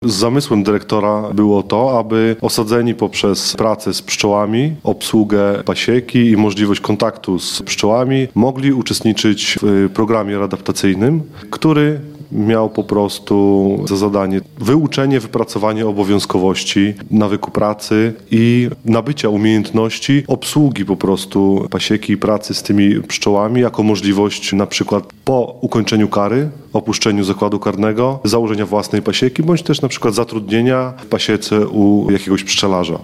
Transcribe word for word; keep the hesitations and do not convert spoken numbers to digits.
Zamysłem dyrektora było to, aby osadzeni poprzez pracę z pszczołami, obsługę pasieki i możliwość kontaktu z pszczołami mogli uczestniczyć w programie readaptacyjnym, który miał po prostu za zadanie wyuczenie, wypracowanie obowiązkowości, nawyku pracy i nabycia umiejętności obsługi po prostu pasieki i pracy z tymi pszczołami jako możliwość na przykład po ukończeniu kary, opuszczeniu zakładu karnego, założenia własnej pasieki, bądź też na przykład zatrudnienia w pasiece u jakiegoś pszczelarza.